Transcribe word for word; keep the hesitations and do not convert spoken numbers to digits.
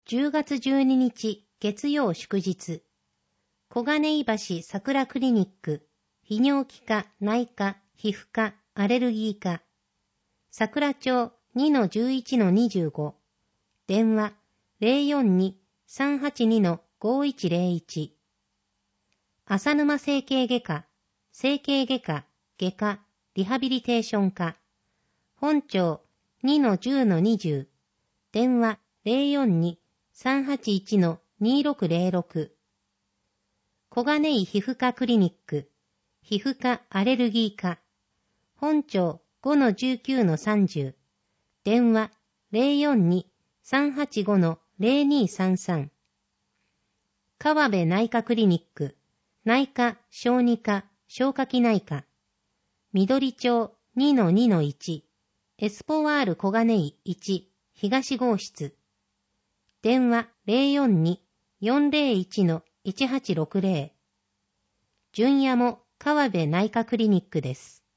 じゅうがつじゅうににち月曜祝日、小金井橋桜クリニック、泌尿器科、内科、皮膚科、アレルギー科、桜町 にのじゅういちのにじゅうご、電話 ゼロよんに さんはちに ごいちゼロいち、浅沼整形外科、整形外科、外科、リハビリテーション科、本町 にのじゅうのにじゅう、電話 ゼロよんに さんはちいち にろくゼロろく、小金井皮膚科クリニック、皮膚科アレルギー科、本町 ごのじゅうきゅうのさんじゅう、電話 ゼロよんに さんはちご ゼロにさんさん、川辺内科クリニック、内科、小児科、消化器内科、緑町 にのにのいち、エスポワール小金井いち、東号室、電話 ゼロよんに よんゼロいち いちはちろくゼロ、純也も川辺内科クリニックです。